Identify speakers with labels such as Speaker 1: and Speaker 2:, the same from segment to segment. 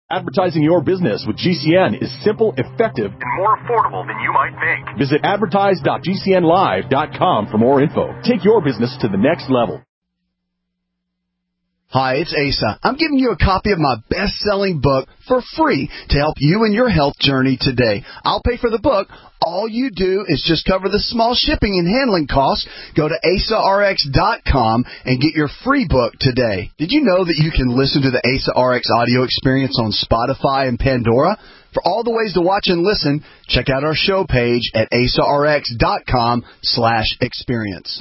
Speaker 1: Advertising your business with GCN is simple, effective, and more affordable than you might think. Visit advertise.gcnlive.com for more info. Take your business to the next level.
Speaker 2: Hi, it's Asa. I'm giving you a copy of my best-selling book for free to help you in your health journey today. I'll pay for the book. All you do is just cover the small shipping and handling costs. Go to AsaRx.com and get your free book today. Did you know that you can listen to the Asa RX audio experience on Spotify and Pandora? For all the ways to watch and listen, check out our show page at AsaRx.com/experience.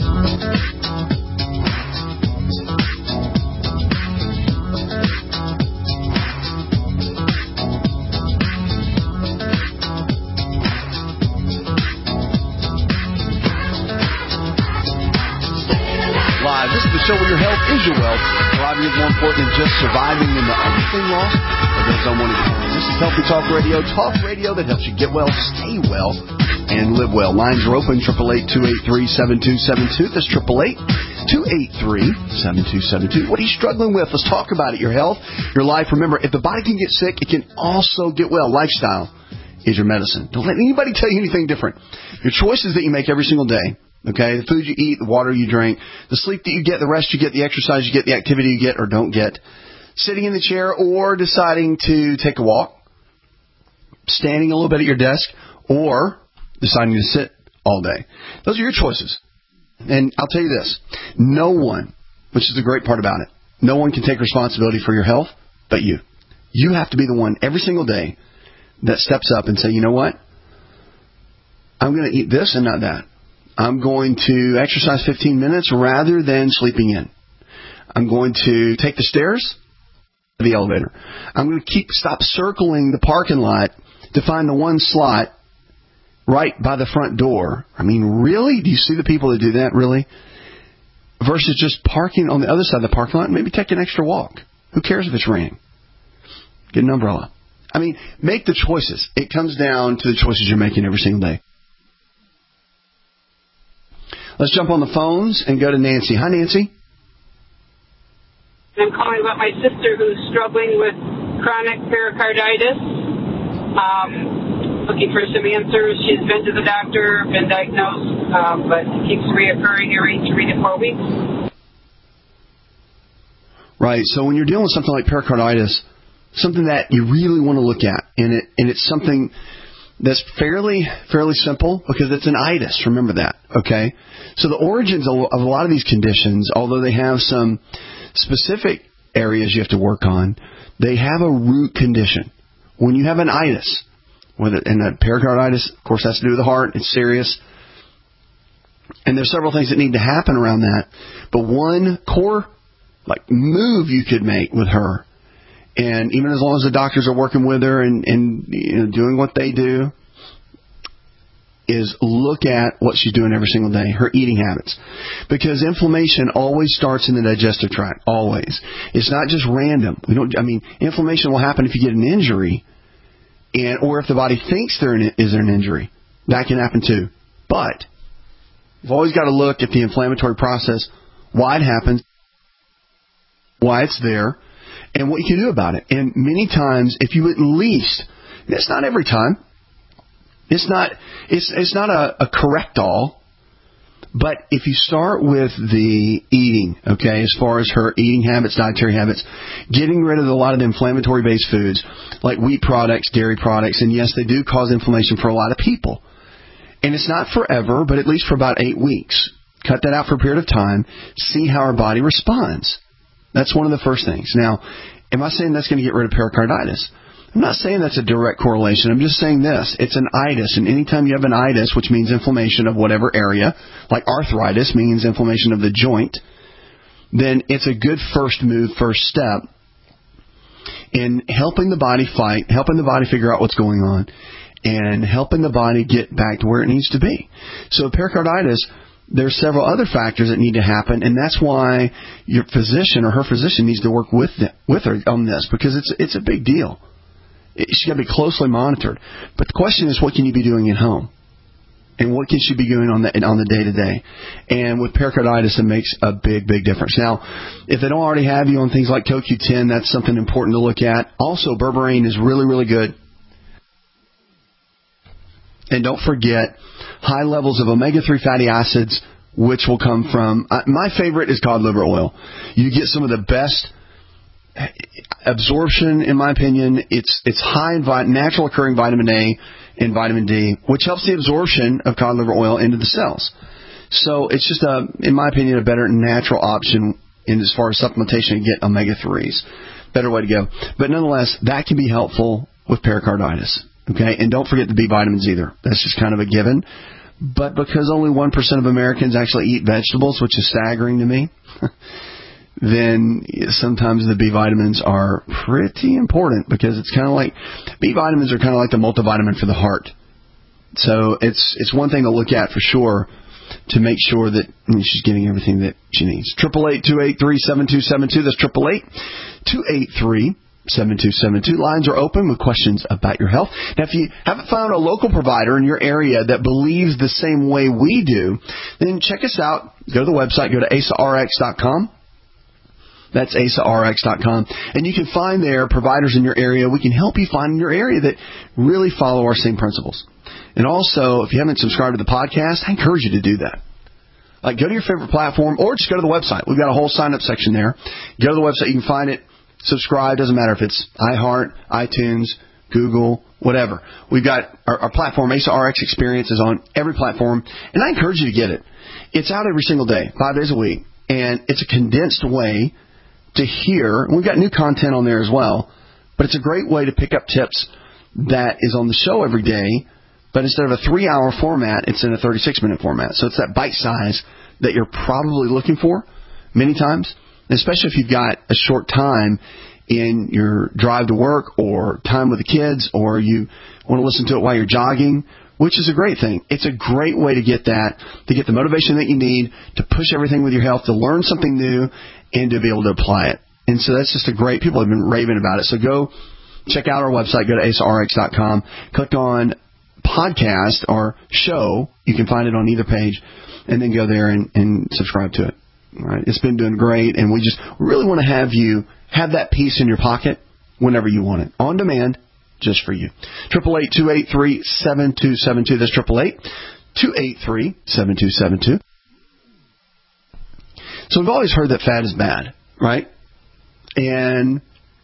Speaker 2: This is the show where your health is your wealth. Thriving is more important than just surviving in the everything lost or those unwanted plans. This is Healthy Talk Radio that helps you get well, stay well, and live well. Lines are open, 888-283-7272. That's 888-283-7272. What are you struggling with? Let's talk about it. Your health, your life. Remember, if the body can get sick, it can also get well. Lifestyle is your medicine. Don't let anybody tell you anything different. Your choices that you make every single day. Okay, the food you eat, the water you drink, the sleep that you get, the rest you get, the exercise you get, the activity you get or don't get, sitting in the chair or deciding to take a walk, standing a little bit at your desk, or deciding to sit all day. Those are your choices. And I'll tell you this, no one, which is the great part about it, no one can take responsibility for your health but you. You have to be the one every single day that steps up and say, you know what, I'm going to eat this and not that. I'm going to exercise 15 minutes rather than sleeping in. I'm going to take the stairs, the elevator. I'm going to stop circling the parking lot to find the one slot right by the front door. I mean, really? Do you see the people that do that, really? Versus just parking on the other side of the parking lot and maybe take an extra walk. Who cares if it's raining? Get an umbrella. I mean, make the choices. It comes down to the choices you're making every single day. Let's jump on the phones and go to Nancy. Hi, Nancy.
Speaker 3: I'm calling about my sister who's struggling with chronic pericarditis. Looking for some answers. She's been to the doctor, been diagnosed, but it keeps reoccurring every 3 to 4 weeks.
Speaker 2: Right. So when you're dealing with something like pericarditis, something that you really want to look at, and it's something that's fairly simple because it's an itis. Remember that, okay? So the origins of a lot of these conditions, although they have some specific areas you have to work on, they have a root condition. When you have an itis, and that pericarditis, of course, has to do with the heart. It's serious. And there's several things that need to happen around that. But one core move you could make with her, and even as long as the doctors are working with her and doing what they do, is look at what she's doing every single day, her eating habits. Because inflammation always starts in the digestive tract, always. It's not just random. Inflammation will happen if you get an injury, or if the body thinks there is an injury. That can happen too. But you've always got to look at the inflammatory process, why it happens, why it's there, and what you can do about it. And many times, if you at least, it's not every time, it's not a correct-all, but if you start with the eating, okay, as far as her eating habits, dietary habits, getting rid of a lot of the inflammatory-based foods, like wheat products, dairy products, and yes, they do cause inflammation for a lot of people. And it's not forever, but at least for about 8 weeks. Cut that out for a period of time, see how our body responds. That's one of the first things. Now, am I saying that's going to get rid of pericarditis? I'm not saying that's a direct correlation. I'm just saying this. It's an itis, and anytime you have an itis, which means inflammation of whatever area, like arthritis means inflammation of the joint, then it's a good first move, first step in helping the body fight, helping the body figure out what's going on, and helping the body get back to where it needs to be. So pericarditis, there's several other factors that need to happen, and that's why your physician or her physician needs to work with her on this, because it's a big deal. She's got to be closely monitored. But the question is, what can you be doing at home? and what can she be doing on the day-to-day. And with pericarditis, it makes a big, big difference. Now, if they don't already have you on things like CoQ10, that's something important to look at. Also, berberine is really, really good. And don't forget, high levels of omega-3 fatty acids, which will come from, my favorite is cod liver oil. You get some of the best absorption, in my opinion. It's high in natural occurring vitamin A and vitamin D, which helps the absorption of cod liver oil into the cells. So it's just, in my opinion, a better natural option in as far as supplementation to get omega-3s. Better way to go. But nonetheless, that can be helpful with pericarditis. Okay, and don't forget the B vitamins either. That's just kind of a given. But because only 1% of Americans actually eat vegetables, which is staggering to me, then sometimes the B vitamins are pretty important, because it's kind of like, B vitamins are kind of like the multivitamin for the heart. So it's one thing to look at for sure, to make sure that she's getting everything that she needs. 888-283-7272. That's 888-283-7272. Lines are open with questions about your health. Now, if you haven't found a local provider in your area that believes the same way we do, then check us out. Go to the website. Go to AsaRx.com. That's AsaRx.com. And you can find there providers in your area. We can help you find in your area that really follow our same principles. And also, if you haven't subscribed to the podcast, I encourage you to do that. Like, go to your favorite platform, or just go to the website. We've got a whole sign-up section there. Go to the website. You can find it. Subscribe. Doesn't matter if it's iHeart, iTunes, Google, whatever. We've got our platform, AsaRx Experience, is on every platform. And I encourage you to get it. It's out every single day, 5 days a week. And it's a condensed way to hear. We've got new content on there as well. But it's a great way to pick up tips that is on the show every day. But instead of a 3-hour format, it's in a 36-minute format. So it's that bite size that you're probably looking for many times, especially if you've got a short time in your drive to work or time with the kids, or you want to listen to it while you're jogging, which is a great thing. It's a great way to get that, to get the motivation that you need, to push everything with your health, to learn something new, and to be able to apply it. And so that's just a great, people have been raving about it. So go check out our website, go to AsaRx.com, click on podcast or show. You can find it on either page, and then go there and subscribe to it. All right. It's been doing great, and we just really want to have you have that piece in your pocket whenever you want it, on demand, just for you. 888-283-7272. That's 888-283-7272. So we've always heard that fat is bad, right? And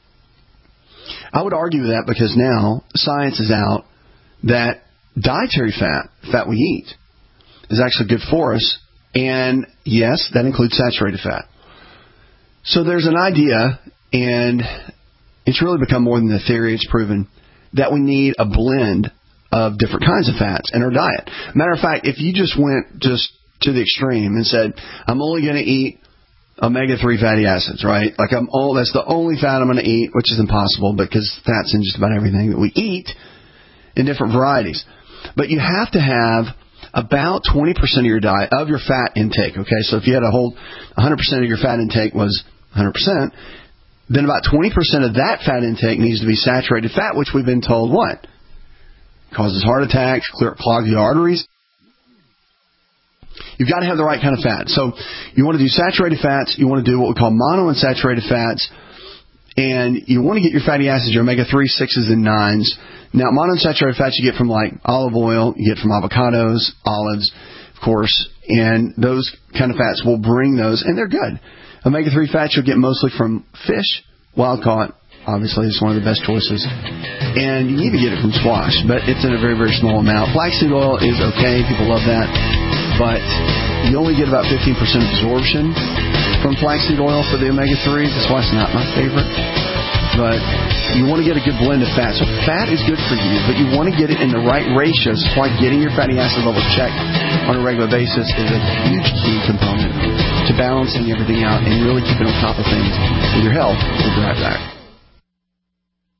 Speaker 2: I would argue that, because now science is out that dietary fat we eat, is actually good for us. And yes, that includes saturated fat. So there's an idea, and it's really become more than a theory. It's proven that we need a blend of different kinds of fats in our diet. Matter of fact, if you just went just to the extreme and said, I'm only going to eat omega-3 fatty acids, right? Like that's the only fat I'm going to eat, which is impossible, because fat's in just about everything that we eat in different varieties. But you have to have about 20% of your diet, of your fat intake, okay? So if you had a whole 100% of your fat intake was 100%, then about 20% of that fat intake needs to be saturated fat, which we've been told what? Causes heart attacks, clogs the arteries. You've got to have the right kind of fat. So you want to do saturated fats. You want to do what we call monounsaturated fats. And you want to get your fatty acids, your omega-3, 6s, and 9s. Now, monounsaturated fats you get from like olive oil, you get from avocados, olives, of course, and those kind of fats will bring those, and they're good. Omega-3 fats you'll get mostly from fish, wild caught, obviously it's one of the best choices. And you need to get it from squash, but it's in a very, very small amount. Flaxseed oil is okay, people love that, but you only get about 15% absorption from flaxseed oil for the omega-3s. That's why it's not my favorite. But you want to get a good blend of fat. So fat is good for you, but you want to get it in the right ratios. That's why getting your fatty acid level checked on a regular basis is a huge key component to balancing everything out and really keeping on top of things with your health. We'll be right back.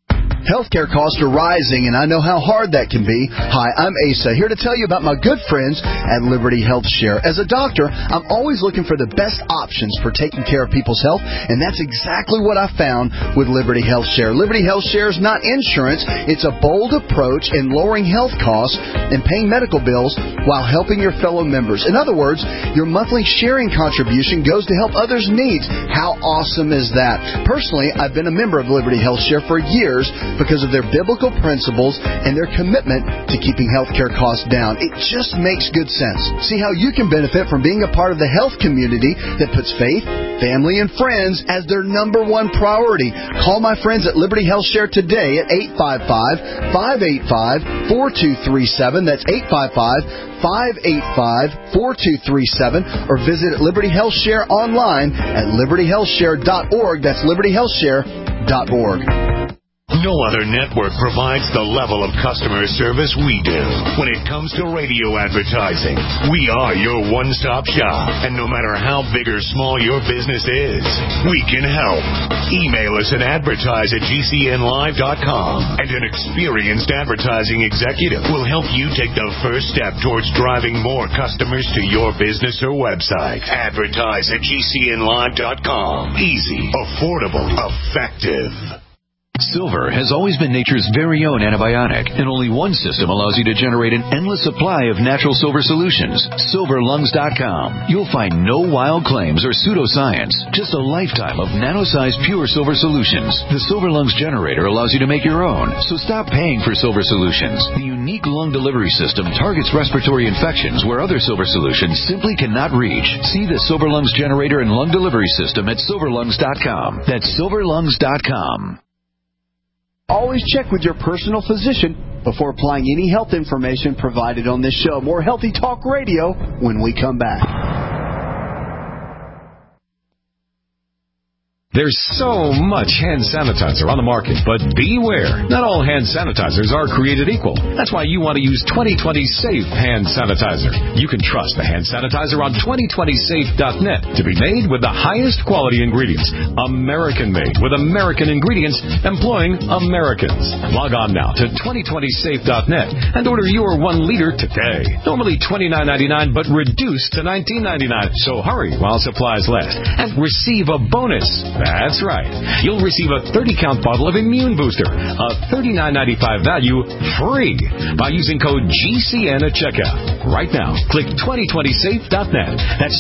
Speaker 2: Healthcare costs are rising, and I know how hard that can be. Hi, I'm Asa, here to tell you about my good friends at Liberty Health Share. As a doctor, I'm always looking for the best options for taking care of people's health, and that's exactly what I found with Liberty Health Share. Liberty Health Share is not insurance. It's a bold approach in lowering health costs and paying medical bills while helping your fellow members. In other words, your monthly sharing contribution goes to help others' needs. How awesome is that? Personally, I've been a member of Liberty Health Share for years because of their biblical principles and their commitment to keeping healthcare costs down. It just makes good sense. See how you can benefit from being a part of the health community that puts faith, family, and friends as their number one priority. Call my friends at Liberty Health Share today at 855-585-4237. That's 855-585-4237, or visit Liberty Health Share online at libertyhealthshare.org. That's libertyhealthshare.org.
Speaker 4: No other network provides the level of customer service we do. When it comes to radio advertising, we are your one-stop shop. And no matter how big or small your business is, we can help. Email us at advertise@gcnlive.com, and an experienced advertising executive will help you take the first step towards driving more customers to your business or website. Advertise@gcnlive.com. Easy, affordable, effective.
Speaker 5: Silver has always been nature's very own antibiotic, and only one system allows you to generate an endless supply of natural silver solutions. SilverLungs.com. You'll find no wild claims or pseudoscience, just a lifetime of nano-sized pure silver solutions. The Silver Lungs generator allows you to make your own, so stop paying for silver solutions. The unique lung delivery system targets respiratory infections where other silver solutions simply cannot reach. See the Silver Lungs generator and lung delivery system at SilverLungs.com. That's SilverLungs.com.
Speaker 2: Always check with your personal physician before applying any health information provided on this show. More Healthy Talk Radio when we come back.
Speaker 6: There's so much hand sanitizer on the market, but beware. Not all hand sanitizers are created equal. That's why you want to use 2020 Safe Hand Sanitizer. You can trust the hand sanitizer on 2020safe.net to be made with the highest quality ingredients. American-made with American ingredients employing Americans. Log on now to 2020safe.net and order your 1 liter today. Normally $29.99, but reduced to $19.99. So hurry while supplies last and receive a bonus. That's right. You'll receive a 30-count bottle of Immune Booster, a $39.95 value, free by using code GCN at checkout. Right now, click 2020safe.net. That's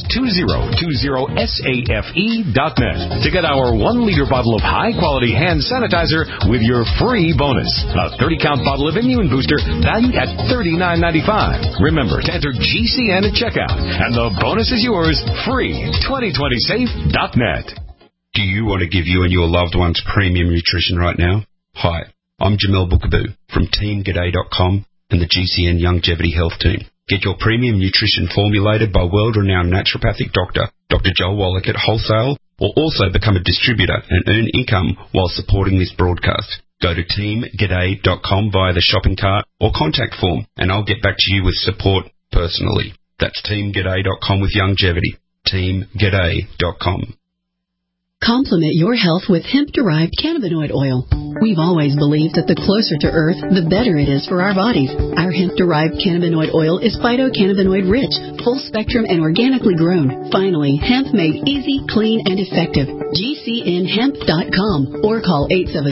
Speaker 6: 2020safe.net to get our 1-liter bottle of high-quality hand sanitizer with your free bonus. A 30-count bottle of Immune Booster valued at $39.95. Remember to enter GCN at checkout, and the bonus is yours, free. 2020safe.net.
Speaker 7: Do you want to give you and your loved ones premium nutrition right now? Hi, I'm Jamel Bookaboo from TeamGaday.com and the GCN Longevity Health Team. Get your premium nutrition formulated by world-renowned naturopathic doctor, Dr. Joel Wallach at wholesale, or also become a distributor and earn income while supporting this broadcast. Go to TeamGaday.com via the shopping cart or contact form, and I'll get back to you with support personally. That's TeamGaday.com with longevity. TeamGaday.com.
Speaker 8: Complement your health with hemp-derived cannabinoid oil. We've always believed that the closer to Earth, the better it is for our bodies. Our hemp-derived cannabinoid oil is phytocannabinoid-rich, full-spectrum, and organically grown. Finally, hemp made easy, clean, and effective. GCNhemp.com or call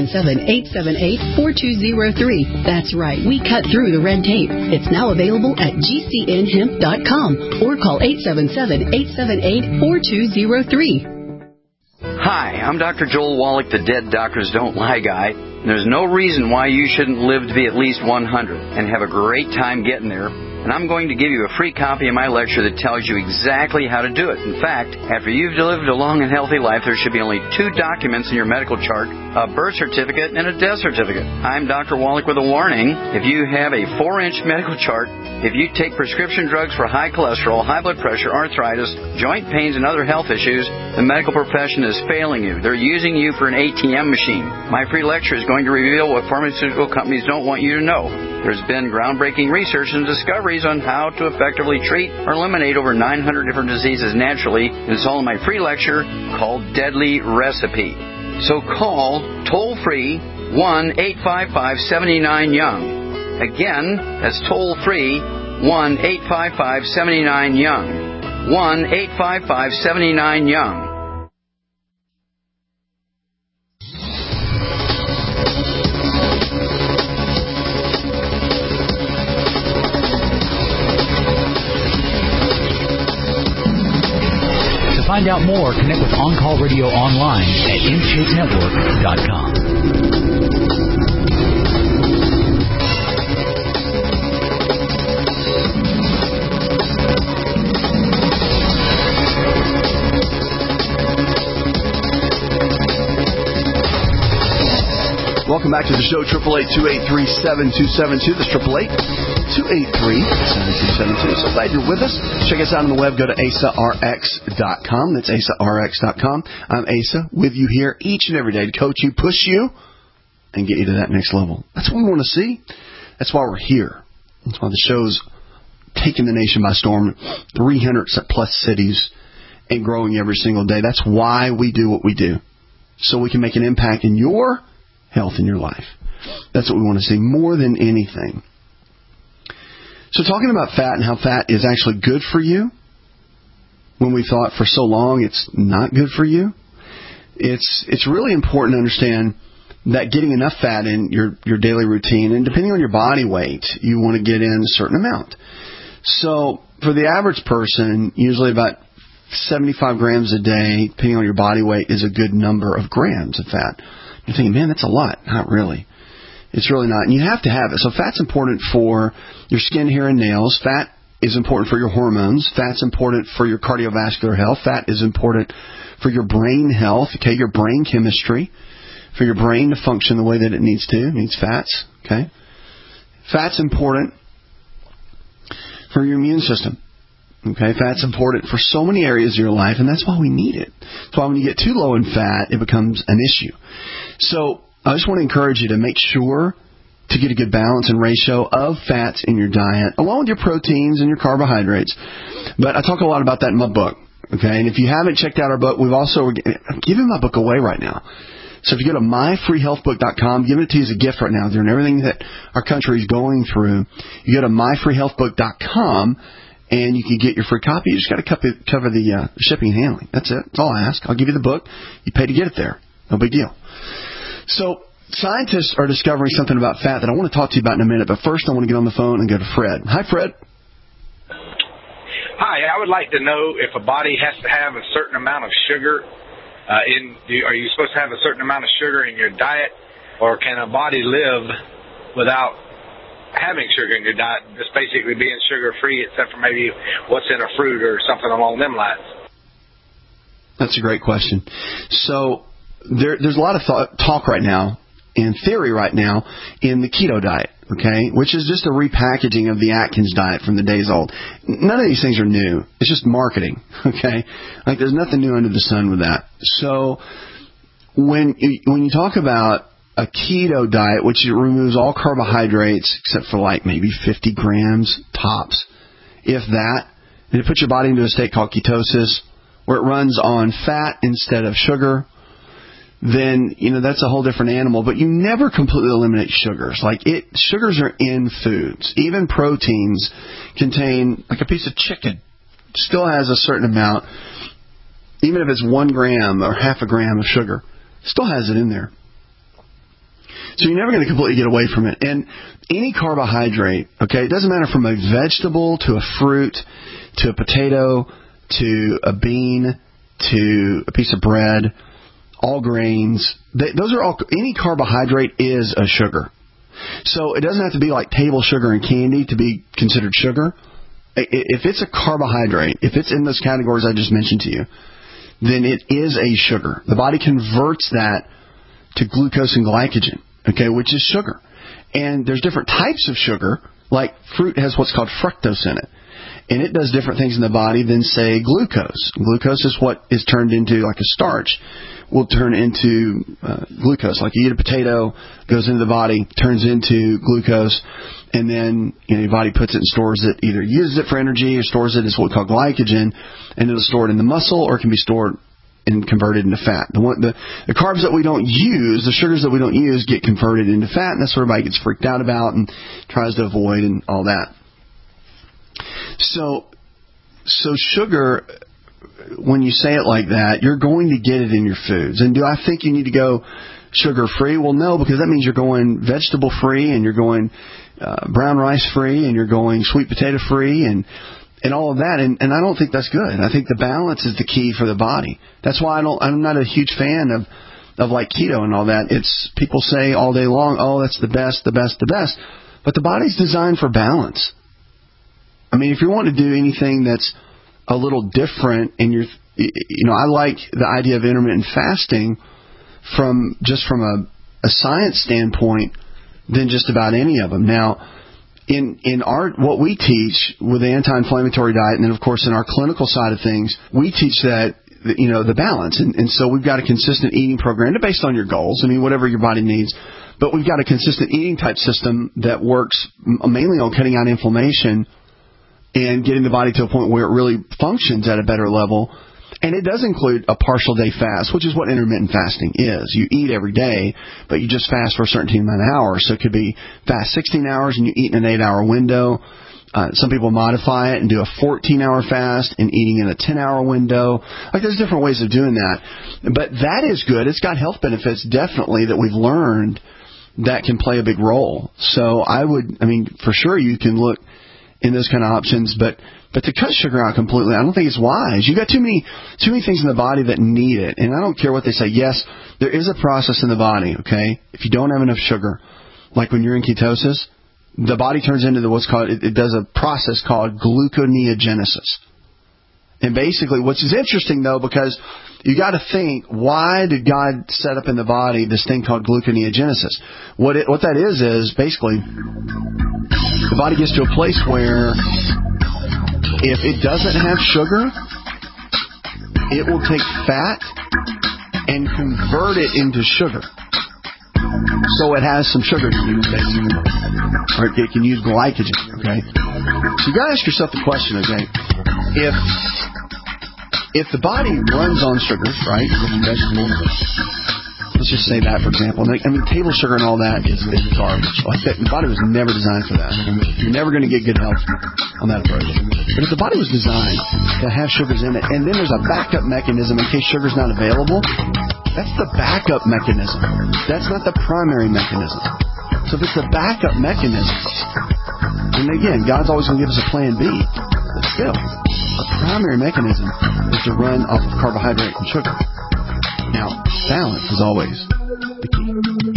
Speaker 8: 877-878-4203. That's right, we cut through the red tape. It's now available at GCNhemp.com or call 877-878-4203.
Speaker 9: Hi, I'm Dr. Joel Wallach, the Dead Doctors Don't Lie guy. There's no reason why you shouldn't live to be at least 100 and have a great time getting there. And I'm going to give you a free copy of my lecture that tells you exactly how to do it. In fact, after you've lived a long and healthy life, there should be only 2 documents in your medical chart, a birth certificate and a death certificate. I'm Dr. Wallach with a warning. If you have a 4-inch medical chart, if you take prescription drugs for high cholesterol, high blood pressure, arthritis, joint pains, and other health issues, the medical profession is failing you. They're using you for an ATM machine. My free lecture is going to reveal what pharmaceutical companies don't want you to know. There's been groundbreaking research and discoveries on how to effectively treat or eliminate over 900 different diseases naturally. It's all in my free lecture called Deadly Recipe. So call toll-free 1-855-79-YOUNG. Again, that's toll-free, 1-855-79-YOUNG. 1-855-79-YOUNG.
Speaker 10: To find out more, connect with On Call Radio online at InShapeNetwork.com.
Speaker 2: Welcome back to the show, 888-283-7272. That's 888-283-7272. So glad you're with us. Check us out on the web. Go to AsaRx.com. That's AsaRx.com. I'm Asa, with you here each and every day to coach you, push you, and get you to that next level. That's what we want to see. That's why we're here. That's why the show's taking the nation by storm. 300-plus cities and growing every single day. That's why we do what we do. So we can make an impact in your health in your life. That's what we want to see more than anything. So talking about fat and how fat is actually good for you, when we thought for so long it's not good for you, it's really important to understand that getting enough fat in your daily routine, and depending on your body weight, you want to get in a certain amount. So for the average person, usually about 75 grams a day, depending on your body weight, is a good number of grams of fat. You're thinking, man, that's a lot. Not really. It's really not. And you have to have it. So fat's important for your skin, hair, and nails. Fat is important for your hormones. Fat's important for your cardiovascular health. Fat is important for your brain health, okay, your brain chemistry, for your brain to function the way that it needs to. It needs fats, okay? Fat's important for your immune system. Okay, fat's important for so many areas of your life, and that's why we need it. That's why when you get too low in fat, it becomes an issue. So I just want to encourage you to make sure to get a good balance and ratio of fats in your diet, along with your proteins and your carbohydrates. But I talk a lot about that in my book. Okay, and if you haven't checked out our book, I'm giving my book away right now. So if you go to myfreehealthbook.com, giving it to you as a gift right now during everything that our country is going through. You go to myfreehealthbook.com. And you can get your free copy. You just got to cover the shipping and handling. That's it. That's all I ask. I'll give you the book. You pay to get it there. No big deal. So scientists are discovering something about fat that I want to talk to you about in a minute. But first, I want to get on the phone and go to Fred. Hi, Fred.
Speaker 11: Hi. I would like to know if a body has to have a certain amount of sugar. Are you supposed to have a certain amount of sugar in your diet, or can a body live without having sugar in your diet, just basically being sugar-free, except for maybe what's in a fruit or something along them lines?
Speaker 2: That's a great question. So there's a lot of talk right now, and theory right now, in the keto diet, okay, which is just a repackaging of the Atkins diet from the days old. None of these things are new. It's just marketing, okay? Like, there's nothing new under the sun with that. So when you talk about a keto diet, which removes all carbohydrates except for like maybe 50 grams tops, if that, and it puts your body into a state called ketosis, where it runs on fat instead of sugar, then, that's a whole different animal. But you never completely eliminate sugars. Sugars are in foods. Even proteins contain, like a piece of chicken, still has a certain amount, even if it's 1 gram or half a gram of sugar, still has it in there. So you're never going to completely get away from it. And any carbohydrate, okay, it doesn't matter from a vegetable to a fruit to a potato to a bean to a piece of bread, all grains, those are all, any carbohydrate is a sugar. So it doesn't have to be like table sugar and candy to be considered sugar. If it's a carbohydrate, if it's in those categories I just mentioned to you, then it is a sugar. The body converts that to glucose and glycogen, okay, which is sugar. And there's different types of sugar, like fruit has what's called fructose in it. And it does different things in the body than, say, glucose. Glucose is what is turned into, like a starch, will turn into glucose. Like you eat a potato, goes into the body, turns into glucose, and then your body puts it and stores it, either uses it for energy or stores it as what we call glycogen, and it'll store it in the muscle or it can be stored and converted into fat. The carbs that we don't use, the sugars that we don't use, get converted into fat, and that's what everybody gets freaked out about and tries to avoid and all that. So sugar, when you say it like that, you're going to get it in your foods. And do I think you need to go sugar-free? Well, no, because that means you're going vegetable-free and you're going brown rice-free and you're going sweet potato-free and all of that. And I don't think that's good. I think the balance is the key for the body. That's why I'm not a huge fan of like keto and all that. It's people say all day long, oh, that's the best. But the body's designed for balance. I mean, if you want to do anything that's a little different, and I like the idea of intermittent fasting from a science standpoint than just about any of them. Now, in what we teach with the anti-inflammatory diet, and then of course in our clinical side of things, we teach that the balance, and so we've got a consistent eating program based on your goals. I mean, whatever your body needs. But we've got a consistent eating type system that works mainly on cutting out inflammation and getting the body to a point where it really functions at a better level. And it does include a partial day fast, which is what intermittent fasting is. You eat every day, but you just fast for a certain amount of hours. So it could be fast 16 hours and you eat in an 8-hour window. Some people modify it and do a 14-hour fast and eating in a 10-hour window. Like, there's different ways of doing that. But that is good. It's got health benefits, definitely, that we've learned that can play a big role. So for sure you can look in those kind of options, but to cut sugar out completely, I don't think it's wise. You got too many things in the body that need it, and I don't care what they say. Yes, there is a process in the body. Okay, if you don't have enough sugar, like when you're in ketosis, the body turns into it does a process called gluconeogenesis. And basically, which is interesting though, because you got to think, why did God set up in the body this thing called gluconeogenesis? What that is basically the body gets to a place where if it doesn't have sugar, it will take fat and convert it into sugar. So it has some sugar to use, basically. Or it can use glycogen, okay? So you got to ask yourself the question, okay? If the body runs on sugars, right, vegetables, let's just say that, for example. I mean, table sugar and all that is garbage. Like that, the body was never designed for that. You're never going to get good health on that approach. But if the body was designed to have sugars in it, and then there's a backup mechanism in case sugar's not available, that's the backup mechanism. That's not the primary mechanism. So if it's a backup mechanism, and again, God's always going to give us a plan B, but still, the primary mechanism is to run off of carbohydrate and sugar. Now, balance is always the key.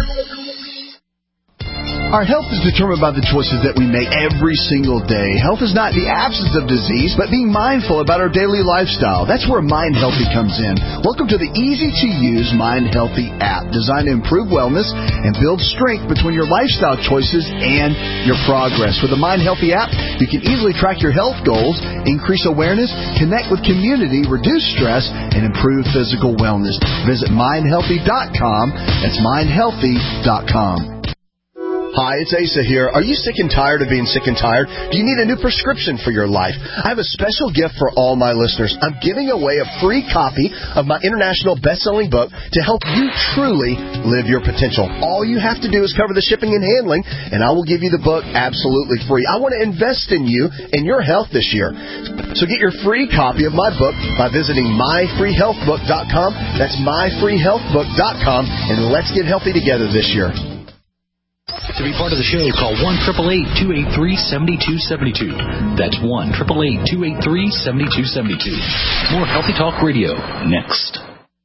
Speaker 2: Our health is determined by the choices that we make every single day. Health is not the absence of disease, but being mindful about our daily lifestyle. That's where Mind Healthy comes in. Welcome to the easy-to-use Mind Healthy app, designed to improve wellness and build strength between your lifestyle choices and your progress. With the Mind Healthy app, you can easily track your health goals, increase awareness, connect with community, reduce stress, and improve physical wellness. Visit mindhealthy.com. That's mindhealthy.com. Hi, it's Asa here. Are you sick and tired of being sick and tired? Do you need a new prescription for your life? I have a special gift for all my listeners. I'm giving away a free copy of my international best-selling book to help you truly live your potential. All you have to do is cover the shipping and handling, and I will give you the book absolutely free. I want to invest in you and your health this year. So get your free copy of my book by visiting myfreehealthbook.com. That's myfreehealthbook.com, and let's get healthy together this year.
Speaker 10: To be part of the show, call 1-888-283-7272. That's 1-888-283-7272. More Healthy Talk Radio next.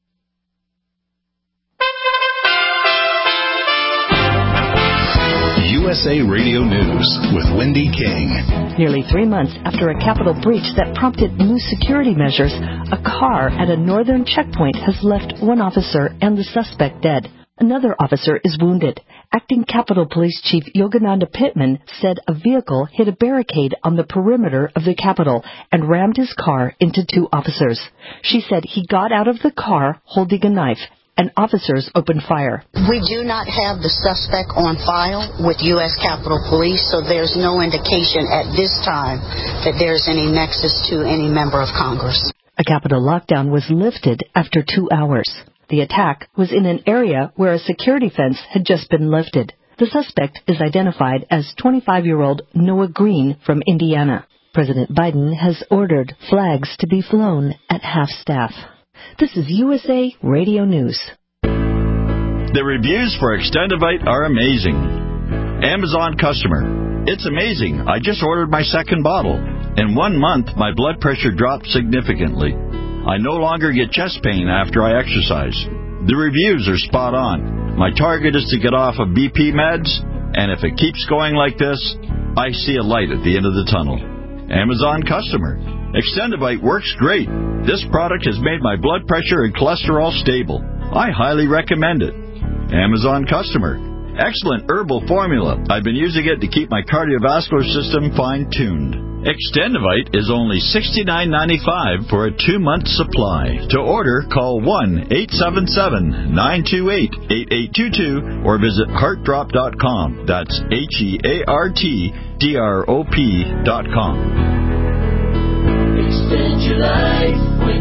Speaker 4: USA Radio News with Wendy King.
Speaker 12: Nearly 3 months after a Capitol breach that prompted new security measures, a car at a northern checkpoint has left one officer and the suspect dead. Another officer is wounded. Acting Capitol Police Chief Yogananda Pittman said a vehicle hit a barricade on the perimeter of the Capitol and rammed his car into 2 officers. She said he got out of the car holding a knife, and officers opened fire.
Speaker 13: We do not have the suspect on file with U.S. Capitol Police, so there's no indication at this time that there's any nexus to any member of Congress.
Speaker 12: A Capitol lockdown was lifted after 2 hours. The attack was in an area where a security fence had just been lifted. The suspect is identified as 25-year-old Noah Green from Indiana. President Biden has ordered flags to be flown at half-staff. This is USA Radio News.
Speaker 14: The reviews for Extendivite are amazing. Amazon customer. It's amazing. I just ordered my second bottle. In 1 month, my blood pressure dropped significantly. I no longer get chest pain after I exercise. The reviews are spot on. My target is to get off of BP meds, and if it keeps going like this, I see a light at the end of the tunnel. Amazon customer. Extendivite works great. This product has made my blood pressure and cholesterol stable. I highly recommend it. Amazon customer. Excellent herbal formula. I've been using it to keep my cardiovascular system fine-tuned. Extendivite is only $69.95 for a 2-month supply. To order, call 1-877-928-8822 or visit heartdrop.com. That's HEARTDROP.com.
Speaker 15: Extend your life with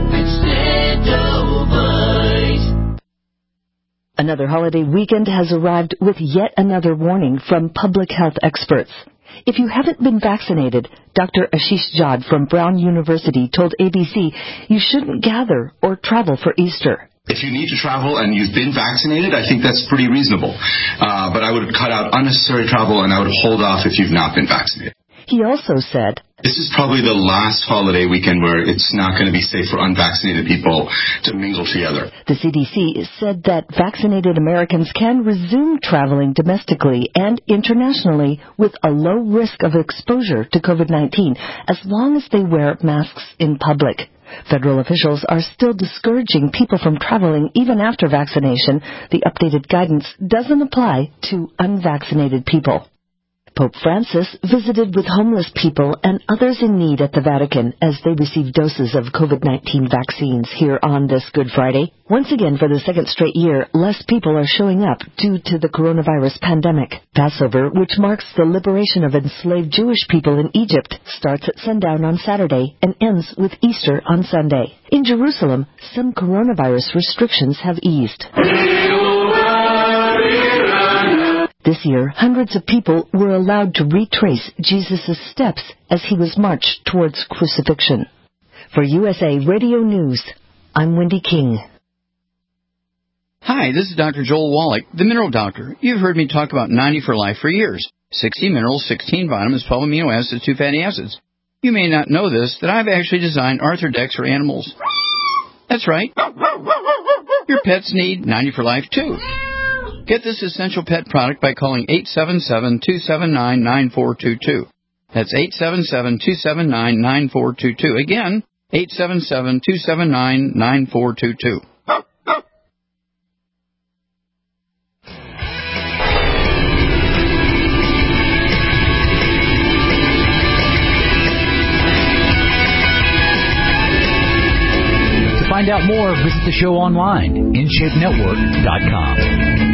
Speaker 15: Extendivite.
Speaker 12: Another holiday weekend has arrived with yet another warning from public health experts. If you haven't been vaccinated, Dr. Ashish Jad from Brown University told ABC you shouldn't gather or travel for Easter.
Speaker 16: If you need to travel and you've been vaccinated, I think that's pretty reasonable. But I would cut out unnecessary travel and I would hold off if you've not been vaccinated.
Speaker 12: He also said,
Speaker 16: this is probably the last holiday weekend where it's not going to be safe for unvaccinated people to mingle together.
Speaker 12: The CDC said that vaccinated Americans can resume traveling domestically and internationally with a low risk of exposure to COVID-19 as long as they wear masks in public. Federal officials are still discouraging people from traveling even after vaccination. The updated guidance doesn't apply to unvaccinated people. Pope Francis visited with homeless people and others in need at the Vatican as they receive doses of COVID-19 vaccines here on this Good Friday. Once again, for the second straight year, less people are showing up due to the coronavirus pandemic. Passover, which marks the liberation of enslaved Jewish people in Egypt, starts at sundown on Saturday and ends with Easter on Sunday. In Jerusalem, some coronavirus restrictions have eased. This year, hundreds of people were allowed to retrace Jesus' steps as he was marched towards crucifixion. For USA Radio News, I'm Wendy King.
Speaker 17: Hi, this is Dr. Joel Wallach, the Mineral Doctor. You've heard me talk about 90 for Life for years. 60 minerals, 16 vitamins, 12 amino acids, 2 fatty acids. You may not know this, that I've actually designed Arthrodex for animals. That's right. Your pets need 90 for Life, too. Get this essential pet product by calling 877-279-9422. That's 877-279-9422. Again, 877-279-9422.
Speaker 10: To find out more, visit the show online, InShapeNetwork.com.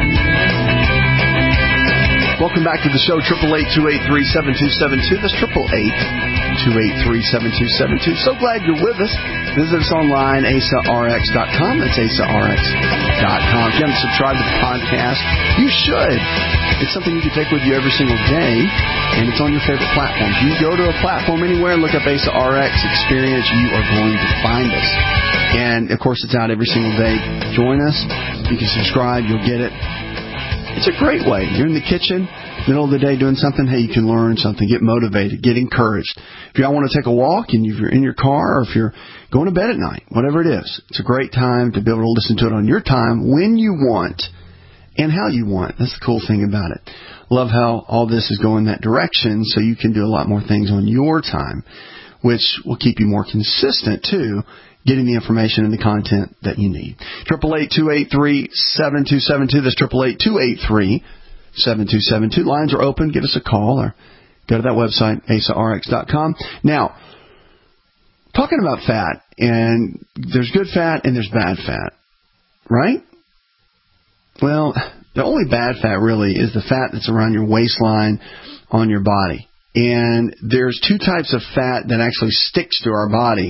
Speaker 2: Welcome back to the show, 888-283-7272. That's 888-283-7272. So glad you're with us. Visit us online, AsaRx.com. That's AsaRx.com. If you haven't subscribed to the podcast, you should. It's something you can take with you every single day, and it's on your favorite platforms. You go to a platform anywhere and look up AsaRx Experience, you are going to find us. And, of course, it's out every single day. Join us. You can subscribe. You'll get it. It's a great way. You're in the kitchen, middle of the day doing something, hey, you can learn something, get motivated, get encouraged. If y'all want to take a walk and if you're in your car or if you're going to bed at night, whatever it is, it's a great time to be able to listen to it on your time, when you want, and how you want. That's the cool thing about it. Love how all this is going that direction so you can do a lot more things on your time, which will keep you more consistent, too, getting the information and the content that you need. 888-283-7272. That's 888-283-7272. Lines are open. Give us a call or go to that website, AsaRx.com. Now, talking about fat, and there's good fat and there's bad fat, right? Well, the only bad fat really is the fat that's around your waistline on your body. And there's two types of fat that actually sticks to our body.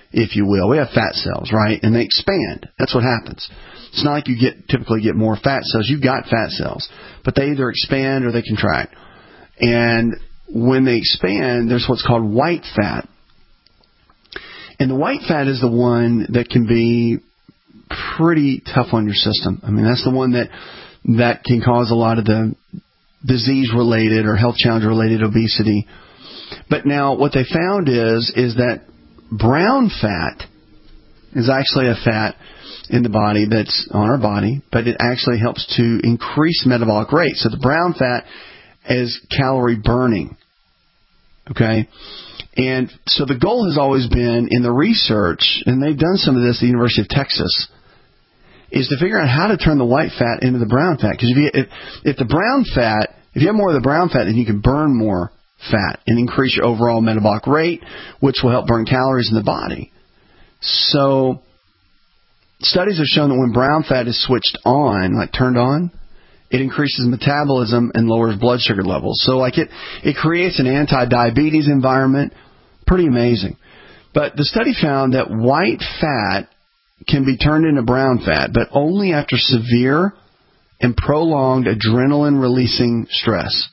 Speaker 2: if you will. We have fat cells, right? And they expand. That's what happens. It's not like you typically get more fat cells. You've got fat cells, but they either expand or they contract. And when they expand, there's what's called white fat. And the white fat is the one that can be pretty tough on your system. I mean, that's the one that can cause a lot of the disease-related or health challenge-related obesity. But now what they found is that brown fat is actually a fat in the body that's on our body, but it actually helps to increase metabolic rate. So the brown fat is calorie burning. Okay? And so the goal has always been in the research, and they've done some of this at the University of Texas, is to figure out how to turn the white fat into the brown fat. Because if the brown fat, if you have more of the brown fat, then you can burn more fat and increase your overall metabolic rate, which will help burn calories in the body. So studies have shown that when brown fat is switched on, like turned on, it increases metabolism and lowers blood sugar levels. So like it creates an anti-diabetes environment. Pretty amazing. But the study found that white fat can be turned into brown fat, but only after severe and prolonged adrenaline-releasing stress.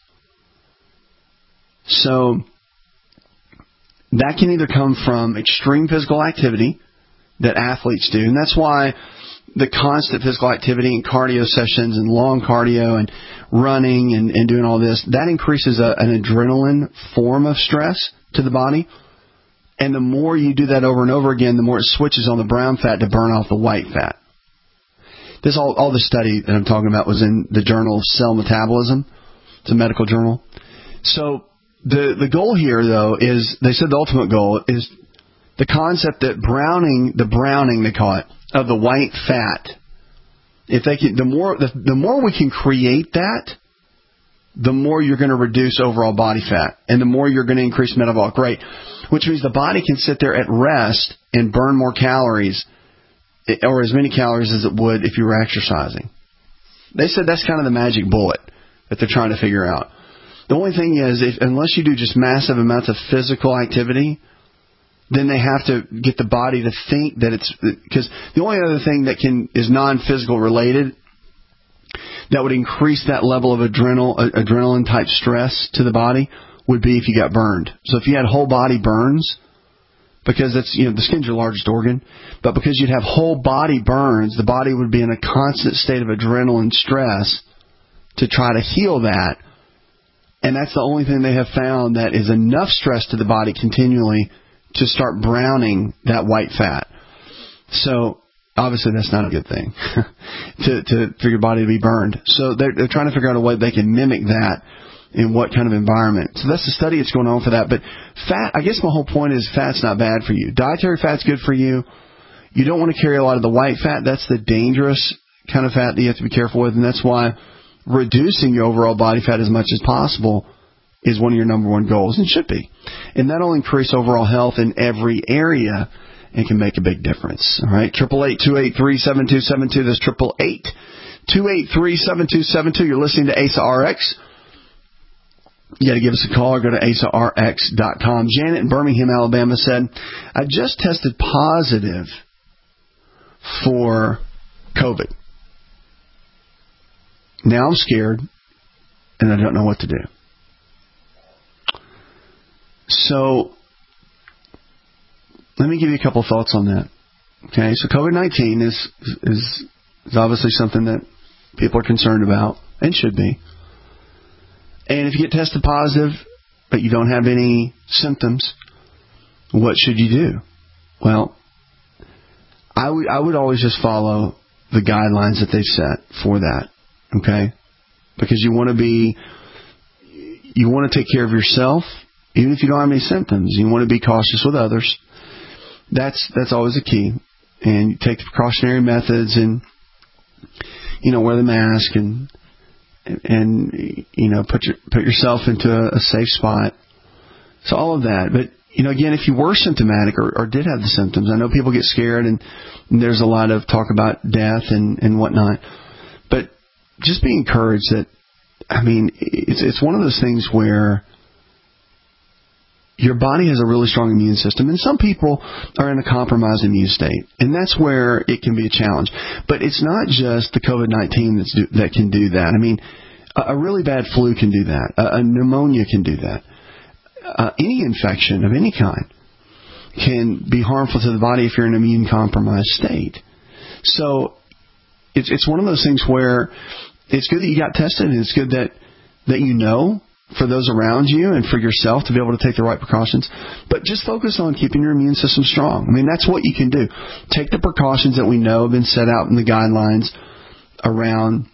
Speaker 2: So that can either come from extreme physical activity that athletes do, and that's why the constant physical activity and cardio sessions and long cardio and running and doing all this, that increases an adrenaline form of stress to the body. And the more you do that over and over again, the more it switches on the brown fat to burn off the white fat. This all the study that I'm talking about was in the journal Cell Metabolism. It's a medical journal. So the goal here, though, is, they said the ultimate goal is the concept that the browning they call it, of the white fat. If they can, the more we can create that, the more you're going to reduce overall body fat, and the more you're going to increase metabolic rate, which means the body can sit there at rest and burn more calories, or as many calories as it would if you were exercising. They said that's kind of the magic bullet that they're trying to figure out. The only thing is, unless you do just massive amounts of physical activity, then they have to get the body to think that it's, because the only other thing that is non-physical related that would increase that level of adrenaline type stress to the body would be if you got burned. So if you had whole body burns, because that's, the skin's your largest organ, but because you'd have whole body burns, the body would be in a constant state of adrenaline stress to try to heal that. And that's the only thing they have found that is enough stress to the body continually to start browning that white fat. So obviously that's not a good thing for your body to be burned. So they're trying to figure out a way they can mimic that in what kind of environment. So that's the study that's going on for that. But fat, I guess my whole point is fat's not bad for you. Dietary fat's good for you. You don't want to carry a lot of the white fat. That's the dangerous kind of fat that you have to be careful with. And that's why reducing your overall body fat as much as possible is one of your number one goals, and should be. And that'll increase overall health in every area and can make a big difference. All right, 888-283-7272. That's 888-283-7272. You're listening to ASA RX. You got to give us a call or go to asarx.com. Janet in Birmingham, Alabama said, I just tested positive for COVID. Now I'm scared and I don't know what to do. So let me give you a couple thoughts on that. Okay, so COVID-19 is obviously something that people are concerned about and should be. And if you get tested positive but you don't have any symptoms, what should you do? Well, I would always just follow the guidelines that they've set for that. Okay, because you want to take care of yourself. Even if you don't have any symptoms, you want to be cautious with others. That's always a key. And you take the precautionary methods and, wear the mask and put yourself into a safe spot. So all of that. But, again, if you were symptomatic or did have the symptoms, I know people get scared and there's a lot of talk about death and whatnot. But just be encouraged that, it's one of those things where your body has a really strong immune system, and some people are in a compromised immune state, and that's where it can be a challenge. But it's not just the COVID-19 that can do that. I mean, a really bad flu can do that. A pneumonia can do that. Any infection of any kind can be harmful to the body if you're in an immune-compromised state. So it's one of those things where it's good that you got tested, and it's good that you know, for those around you and for yourself, to be able to take the right precautions. But just focus on keeping your immune system strong. I mean, that's what you can do. Take the precautions that we know have been set out in the guidelines around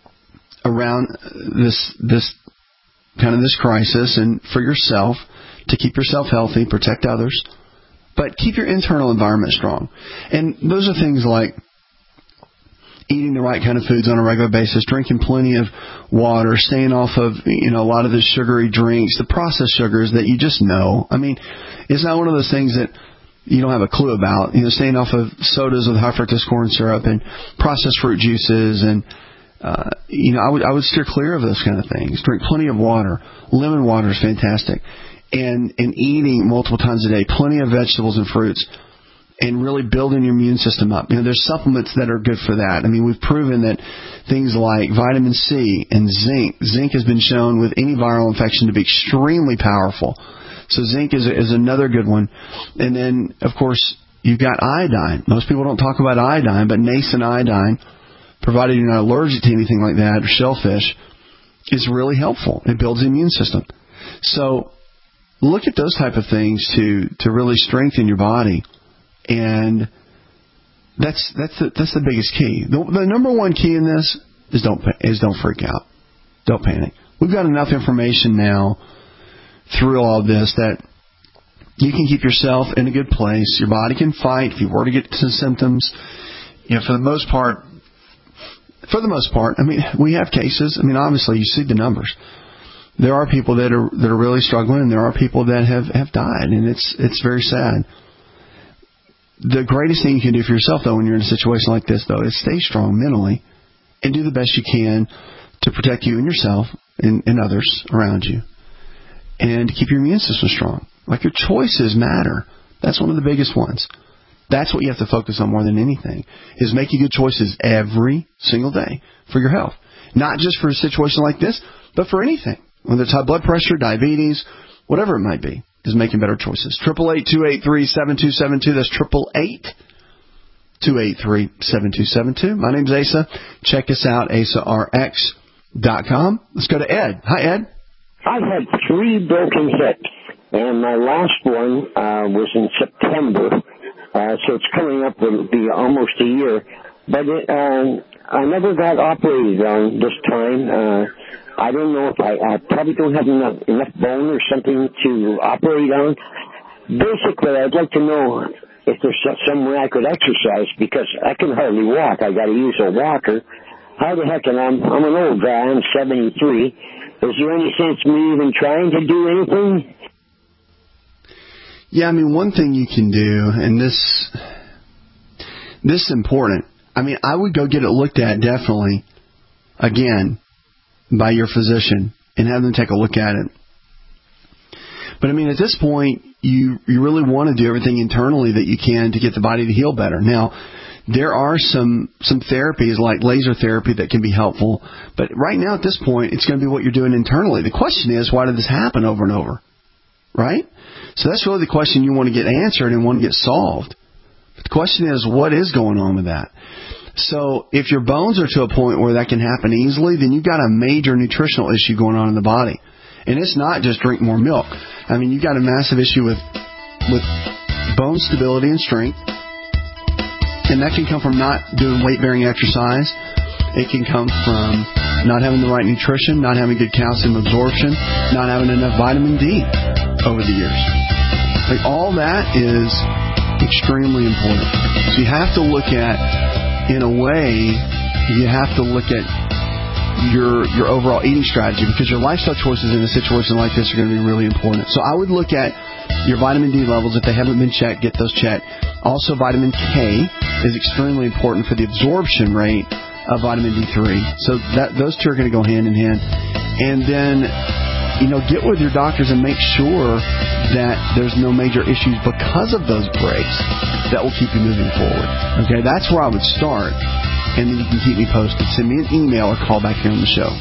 Speaker 2: this kind of this crisis, and for yourself, to keep yourself healthy, protect others, but keep your internal environment strong. And those are things like eating the right kind of foods on a regular basis, drinking plenty of water, staying off of, a lot of the sugary drinks, the processed sugars that you just know. I mean, it's not one of those things that you don't have a clue about. Staying off of sodas with high fructose corn syrup and processed fruit juices, and I would steer clear of those kind of things. Drink plenty of water. Lemon water is fantastic, and eating multiple times a day, plenty of vegetables and fruits, and really building your immune system up. There's supplements that are good for that. I mean, we've proven that things like vitamin C and zinc has been shown with any viral infection to be extremely powerful. So zinc is another good one. And then, of course, you've got iodine. Most people don't talk about iodine, but nascent iodine, provided you're not allergic to anything like that, or shellfish, is really helpful. It builds the immune system. So look at those type of things to really strengthen your body. And that's the biggest key. The number one key in this is don't freak out. Don't panic. We've got enough information now through all of this that you can keep yourself in a good place. Your body can fight if you were to get some symptoms. For the most part, I mean, we have cases. I mean, obviously, you see the numbers. There are people that are really struggling, and there are people that have died, and it's very sad. The greatest thing you can do for yourself, though, when you're in a situation like this, though, is stay strong mentally and do the best you can to protect you and yourself and others around you, and keep your immune system strong. Like, your choices matter. That's one of the biggest ones. That's what you have to focus on more than anything, is making good choices every single day for your health. Not just for a situation like this, but for anything. Whether it's high blood pressure, diabetes, whatever it might be, is making better choices. 888-283-7272. That's 888-283-7272. My name's Asa. Check us out, AsaRx.com. Let's go to Ed. Hi, Ed.
Speaker 18: I've had 3 broken hips, and my last one was in September. So it's coming up to be almost a year. But I never got operated on this time. I don't know if I probably don't have enough bone or something to operate on. Basically, I'd like to know if there's some way I could exercise, because I can hardly walk. I got to use a walker. How the heck? And I'm an old guy. I'm 73. Is there any sense me even trying to do anything?
Speaker 2: Yeah, I mean, one thing you can do, and this is important. I mean, I would go get it looked at, definitely, again, by your physician, and have them take a look at it. But I mean, at this point, you really want to do everything internally that you can to get the body to heal better. Now, there are some therapies like laser therapy that can be helpful, but right now at this point, it's going to be what you're doing internally. The question is, why did this happen over and over? Right? So that's really the question you want to get answered and want to get solved. But the question is, what is going on with that? So if your bones are to a point where that can happen easily, then you've got a major nutritional issue going on in the body. And it's not just drink more milk. I mean, you've got a massive issue with bone stability and strength. And that can come from not doing weight-bearing exercise. It can come from not having the right nutrition, not having good calcium absorption, not having enough vitamin D over the years. Like, all that is extremely important. So you have to look at, in a way, you have to look at your overall eating strategy, because your lifestyle choices in a situation like this are going to be really important. So I would look at your vitamin D levels. If they haven't been checked, get those checked. Also, vitamin K is extremely important for the absorption rate of vitamin D3. So those two are going to go hand in hand. And then, get with your doctors and make sure that there's no major issues because of those breaks that will keep you moving forward. Okay, that's where I would start, and then you can keep me posted. Send me an email or call back here on the show.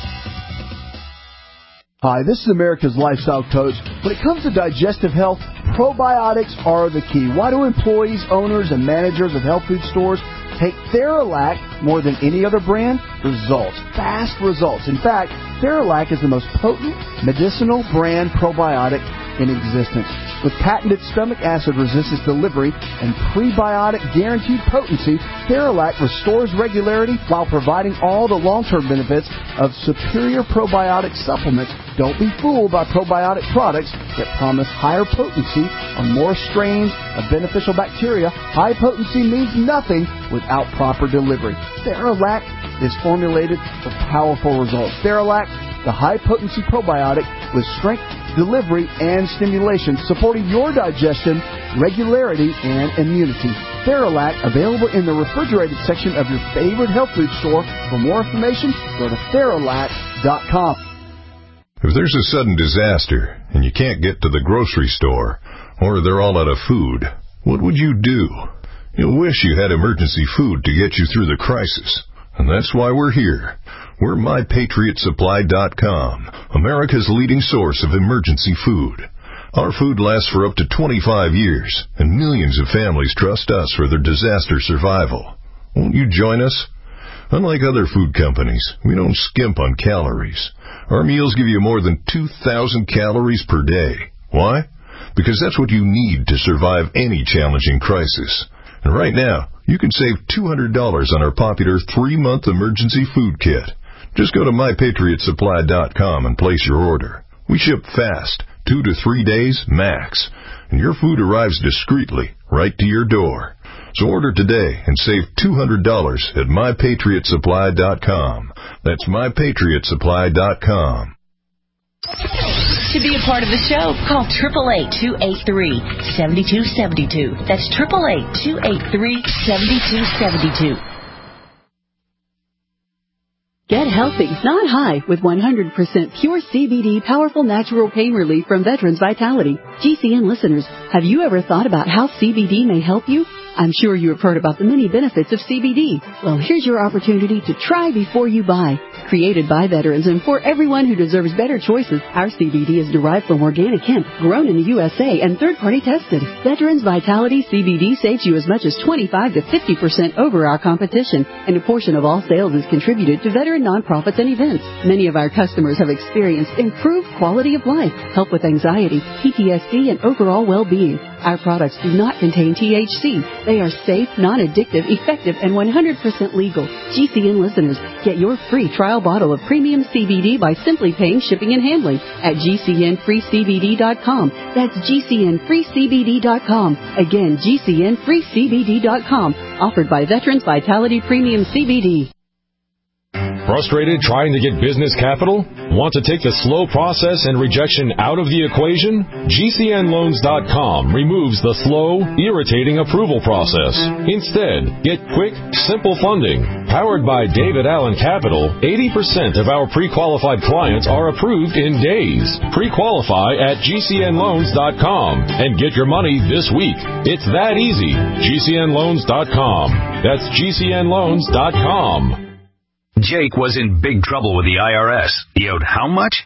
Speaker 19: Hi, this is America's Lifestyle Coach. When it comes to digestive health, probiotics are the key. Why do employees, owners, and managers of health food stores take Theralac more than any other brand? Results. Fast results. In fact, Theralac is the most potent medicinal brand probiotic in existence. With patented stomach acid resistance delivery and prebiotic guaranteed potency, Theralac restores regularity while providing all the long-term benefits of superior probiotic supplements. Don't be fooled by probiotic products that promise higher potency on more strains of beneficial bacteria. High potency means nothing without proper delivery. Theralac is formulated for powerful results. Theralac, the high-potency probiotic with strength, delivery, and stimulation, supporting your digestion, regularity, and immunity. Theralac, available in the refrigerated section of your favorite health food store. For more information, go to Theralac.com.
Speaker 20: If there's a sudden disaster and you can't get to the grocery store, or they're all out of food, what would you do? You'll wish you had emergency food to get you through the crisis. And that's why we're here. We're MyPatriotSupply.com, America's leading source of emergency food. Our food lasts for up to 25 years, and millions of families trust us for their disaster survival. Won't you join us? Unlike other food companies, we don't skimp on calories. Our meals give you more than 2,000 calories per day. Why? Because that's what you need to survive any challenging crisis. And right now, you can save $200 on our popular 3-month emergency food kit. Just go to MyPatriotSupply.com and place your order. We ship fast, 2 to 3 days max, and your food arrives discreetly right to your door. So order today and save $200 at MyPatriotSupply.com. That's MyPatriotSupply.com.
Speaker 21: To be a part of the show, call 888-283-7272. That's 888-283-7272.
Speaker 8: Get healthy, not high, with 100% pure CBD powerful natural pain relief from Veterans Vitality. GCN listeners, have you ever thought about how CBD may help you? I'm sure you have heard about the many benefits of CBD. Well, here's your opportunity to try before you buy. Created by veterans and for everyone who deserves better choices, our CBD is derived from organic hemp, grown in the USA, and third-party tested. Veterans Vitality CBD saves you as much as 25 to 50% over our competition, and a portion of all sales is contributed to veteran nonprofits and events. Many of our customers have experienced improved quality of life, help with anxiety, PTSD, and overall well-being. Our products do not contain THC. They are safe, non-addictive, effective, and 100% legal. GCN listeners, get your free trial bottle of premium CBD by simply paying shipping and handling at GCNFreeCBD.com. That's GCNFreeCBD.com. Again, GCNFreeCBD.com. Offered by Veterans Vitality Premium CBD.
Speaker 6: Frustrated trying to get business capital? Want to take the slow process and rejection out of the equation? GCNLoans.com removes the slow, irritating approval process. Instead, get quick, simple funding. Powered by David Allen Capital, 80% of our pre-qualified clients are approved in days. Pre-qualify at GCNLoans.com and get your money this week. It's that easy. GCNLoans.com. That's GCNLoans.com.
Speaker 5: Jake was in big trouble with the IRS. He owed how much?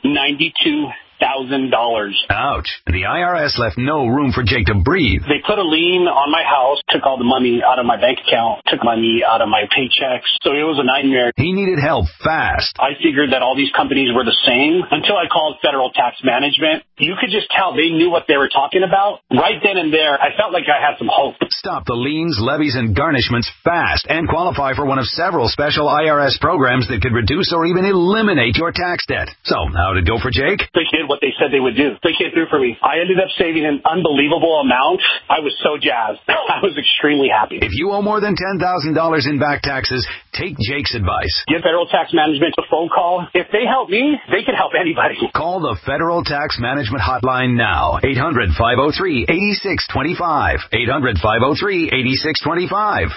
Speaker 22: $92,000.
Speaker 5: Ouch. The IRS left no room for Jake to breathe.
Speaker 22: They put a lien on my house, took all the money out of my bank account, took money out of my paychecks. So it was a nightmare.
Speaker 5: He needed help fast.
Speaker 22: I figured that all these companies were the same until I called Federal Tax Management. You could just tell they knew what they were talking about. Right then and there, I felt like I had some hope.
Speaker 5: Stop the liens, levies, and garnishments fast and qualify for one of several special IRS programs that could reduce or even eliminate your tax debt. So, how'd it go for Jake?
Speaker 22: They did what they said they would do. They came through for me. I ended up saving an unbelievable amount. I was so jazzed. I was extremely happy.
Speaker 5: If you owe more than $10,000 in back taxes, take Jake's advice.
Speaker 22: Give Federal Tax Management a phone call. If they help me, they can help anybody.
Speaker 5: Call the Federal Tax Management Hotline now. 800-503-8625. 800-503-8625.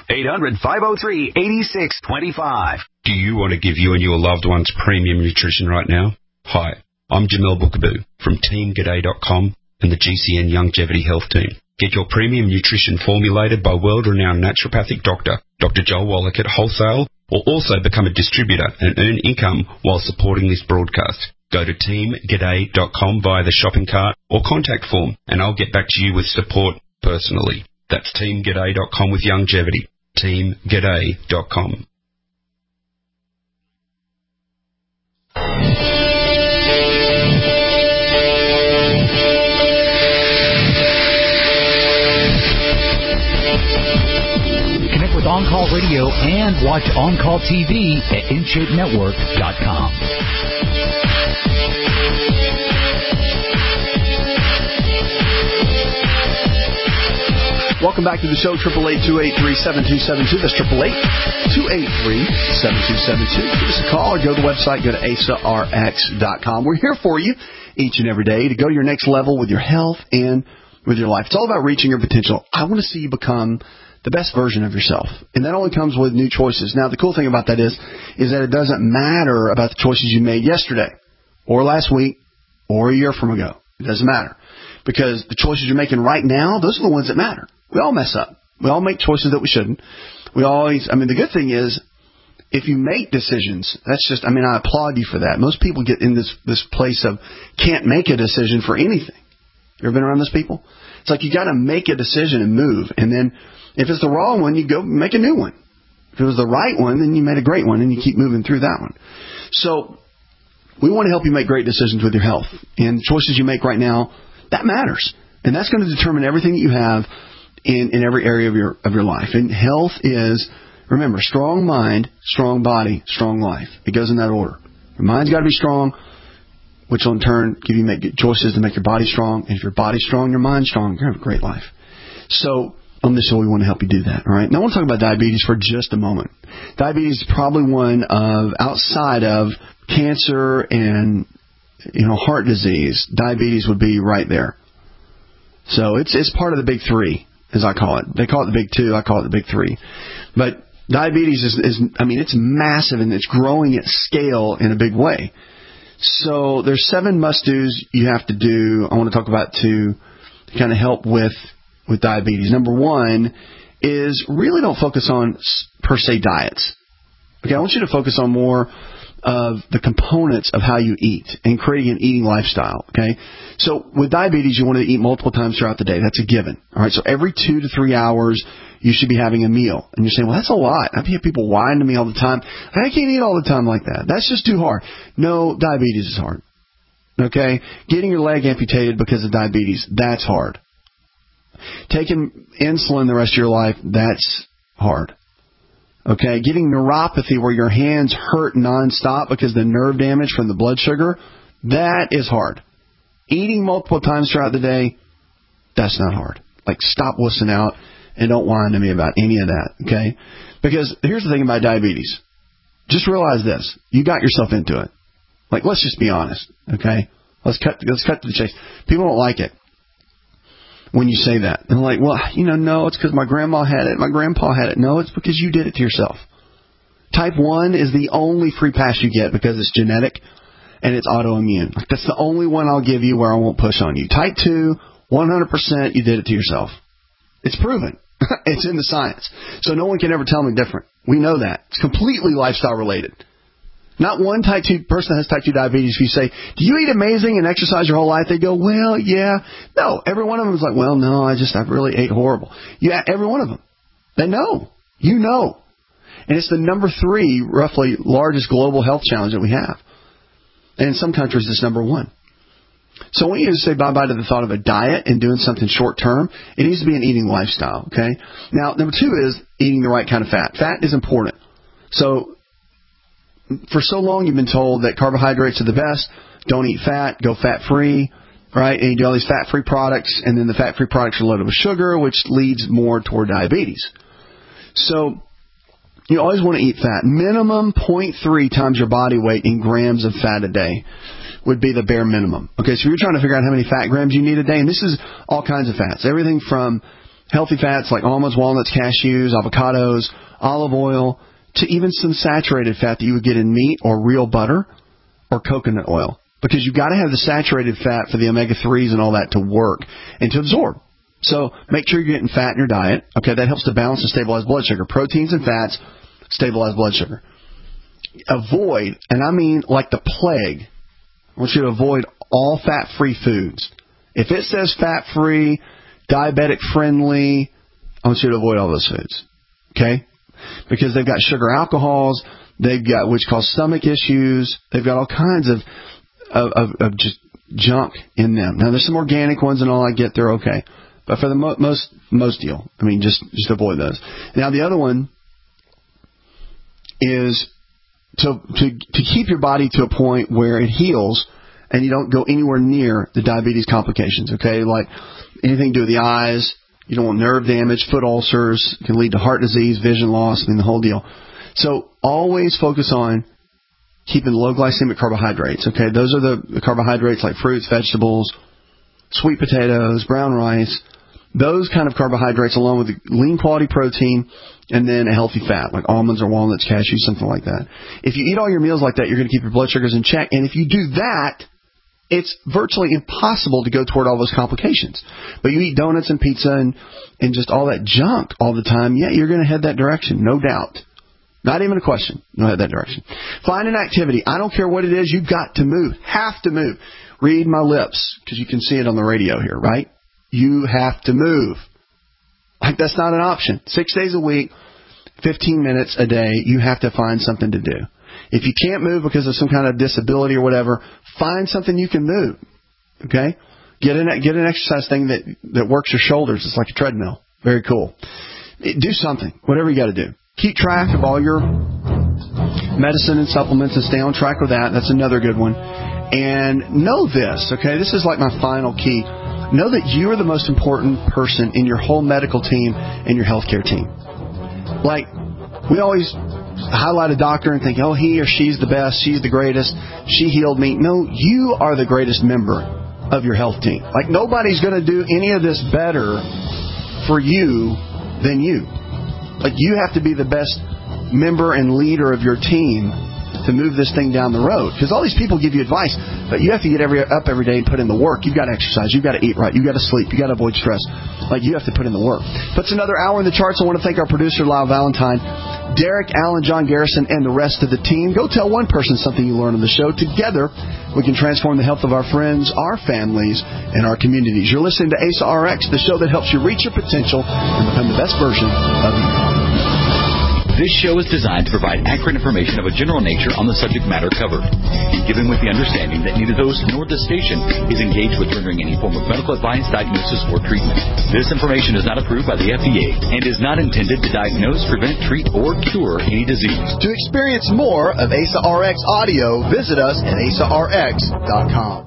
Speaker 5: 800-503-8625.
Speaker 7: Do you want to give you and your loved ones premium nutrition right now? Hi, I'm Jamel Bookaboo from TeamGaday.com and the GCN Longevity Health Team. Get your premium nutrition formulated by world-renowned naturopathic doctor, Dr. Joel Wallach at wholesale, or also become a distributor and earn income while supporting this broadcast. Go to teamg'day.com via the shopping cart or contact form, and I'll get back to you with support personally. That's teamg'day.com with longevity. teamg'day.com.
Speaker 10: Connect with On Call Radio and watch On Call TV at InShapeNetwork.com.
Speaker 2: Welcome back to the show, 888-283-7272. That's 888-283-7272. Give us a call or go to the website, go to ASARX.com. We're here for you each and every day to go to your next level with your health and with your life. It's all about reaching your potential. I want to see you become the best version of yourself. And that only comes with new choices. Now, the cool thing about that is that it doesn't matter about the choices you made yesterday or last week or a year from ago. It doesn't matter. Because the choices you're making right now, those are the ones that matter. We all mess up. We all make choices that we shouldn't. The good thing is, if you make decisions, I applaud you for that. Most people get in this place of can't make a decision for anything. You ever been around those people? It's like you got to make a decision and move. And then if it's the wrong one, you go make a new one. If it was the right one, then you made a great one, and you keep moving through that one. So we want to help you make great decisions with your health. And choices you make right now, that matters. And that's going to determine everything that you have in every area of your life. And health is, remember, strong mind, strong body, strong life. It goes in that order. Your mind's got to be strong, which will in turn give you make good choices to make your body strong. And if your body's strong, your mind's strong, you're going to have a great life. So on this show, we want to help you do that. All right. Now I want to talk about diabetes for just a moment. Diabetes is probably one of, outside of cancer and heart disease, diabetes would be right there. So it's part of the big three, as I call it. They call it the big two. I call it the big three. But diabetes is it's massive, and it's growing at scale in a big way. So there's 7 must-dos you have to do. I want to talk about to kind of help with diabetes. Number 1 is really don't focus on per se diets. Okay, I want you to focus on more of the components of how you eat and creating an eating lifestyle, okay? So with diabetes, you want to eat multiple times throughout the day. That's a given, all right? So every 2 to 3 hours, you should be having a meal. And you're saying, well, that's a lot. I hear people whine to me all the time. I can't eat all the time like that. That's just too hard. No, diabetes is hard, okay? Getting your leg amputated because of diabetes, that's hard. Taking insulin the rest of your life, that's hard. Okay, getting neuropathy where your hands hurt nonstop because of the nerve damage from the blood sugar, that is hard. Eating multiple times throughout the day, that's not hard. Like, stop wussing out and don't whine to me about any of that, okay? Because here's the thing about diabetes. Just realize this. You got yourself into it. Like, let's just be honest, okay? Let's cut to the chase. People don't like it when you say that. And they're like, well, no, it's because my grandma had it, my grandpa had it. No, it's because you did it to yourself. Type 1 is the only free pass you get because it's genetic and it's autoimmune. That's the only one I'll give you where I won't push on you. Type 2, 100% you did it to yourself. It's proven. It's in the science. So no one can ever tell me different. We know that. It's completely lifestyle related. Not one type 2 person that has type 2 diabetes. If you say, do you eat amazing and exercise your whole life? They go, well, yeah. No, every one of them is like, well, no, I really ate horrible. Yeah, every one of them. They know. You know. And it's the number 3, roughly, largest global health challenge that we have. And in some countries, it's number 1. So I want you to say bye-bye to the thought of a diet and doing something short-term. It needs to be an eating lifestyle, okay? Now, number 2 is eating the right kind of fat. Fat is important. So for so long, you've been told that carbohydrates are the best. Don't eat fat. Go fat-free, right? And you do all these fat-free products, and then the fat-free products are loaded with sugar, which leads more toward diabetes. So you always want to eat fat. Minimum 0.3 times your body weight in grams of fat a day would be the bare minimum. Okay, so you're trying to figure out how many fat grams you need a day, and this is all kinds of fats. Everything from healthy fats like almonds, walnuts, cashews, avocados, olive oil, to even some saturated fat that you would get in meat or real butter or coconut oil. because you've got to have the saturated fat for the omega-3s and all that to work and to absorb. So make sure you're getting fat in your diet. Okay, that helps to balance and stabilize blood sugar. Proteins and fats stabilize blood sugar. Avoid, and I mean like the plague, I want you to avoid all fat-free foods. If it says fat-free, diabetic-friendly, I want you to avoid all those foods. Okay? Because they've got sugar alcohols, they've got which cause stomach issues, they've got all kinds of just junk in them. Now, there's some organic ones and all, I get they're okay. But for the most deal, I mean, just avoid those. Now, the other one is to keep your body to a point where it heals and you don't go anywhere near the diabetes complications, okay? Like anything to do with the eyes, you don't want nerve damage, foot ulcers, can lead to heart disease, vision loss, I mean, the whole deal. So always focus on keeping low glycemic carbohydrates, okay? Those are the carbohydrates like fruits, vegetables, sweet potatoes, brown rice, those kind of carbohydrates along with lean quality protein and then a healthy fat like almonds or walnuts, cashews, something like that. If you eat all your meals like that, you're going to keep your blood sugars in check. And if you do that, it's virtually impossible to go toward all those complications. But you eat donuts and pizza and just all that junk all the time, yeah, you're going to head that direction, no doubt. Not even a question. You'll head that direction. Find an activity. I don't care what it is. You've got to move. Have to move. Read my lips, because you can see it on the radio here, right? You have to move. Like, that's not an option. 6 days a week, 15 minutes a day, you have to find something to do. If you can't move because of some kind of disability or whatever, find something you can move. Okay? Get an exercise thing that works your shoulders. It's like a treadmill. Very cool. Do something. Whatever you got to do. Keep track of all your medicine and supplements and stay on track with that. That's another good one. And know this, okay? This is like my final key. Know that you are the most important person in your whole medical team and your healthcare team. Like, we always highlight a doctor and think, oh, he or she's the best, she's the greatest, she healed me. No, you are the greatest member of your health team. Like, nobody's going to do any of this better for you than you. Like, you have to be the best member and leader of your team to move this thing down the road. Because all these people give you advice, but you have to get up every day and put in the work. You've got to exercise. You've got to eat right. You've got to sleep. You've got to avoid stress. Like, you have to put in the work. Puts another hour in the charts. I want to thank our producer, Lyle Valentine, Derek, Alan, John Garrison, and the rest of the team. Go tell one person something you learned on the show. Together, we can transform the health of our friends, our families, and our communities. You're listening to ASA RX, the show that helps you reach your potential and become the best version of you.
Speaker 10: This show is designed to provide accurate information of a general nature on the subject matter covered, and given with the understanding that neither host nor the station is engaged with rendering any form of medical advice, diagnosis, or treatment. This information is not approved by the FDA and is not intended to diagnose, prevent, treat, or cure any disease.
Speaker 19: To experience more of ASA RX audio, visit us at asarx.com.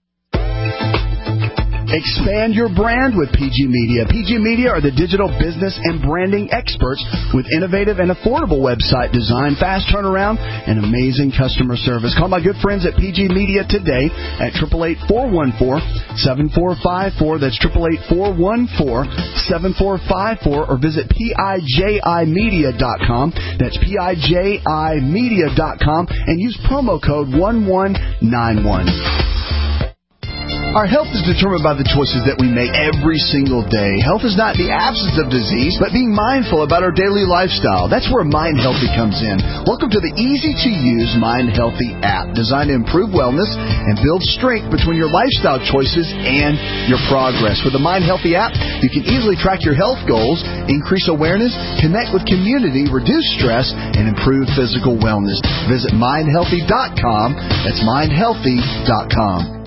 Speaker 19: Expand your brand with PG Media. PG Media are the digital business and branding experts with innovative and affordable website design, fast turnaround, and amazing customer service. Call my good friends at PG Media today at 888-414-7454. That's 888-414-7454, or visit PIJImedia.com. That's PIJImedia.com, and use promo code 1191. Our health is determined by the choices that we make every single day. Health is not the absence of disease, but being mindful about our daily lifestyle. That's where Mind Healthy comes in. Welcome to the easy-to-use Mind Healthy app, designed to improve wellness and build strength between your lifestyle choices and your progress. With the Mind Healthy app, you can easily track your health goals, increase awareness, connect with community, reduce stress, and improve physical wellness. Visit mindhealthy.com. That's mindhealthy.com.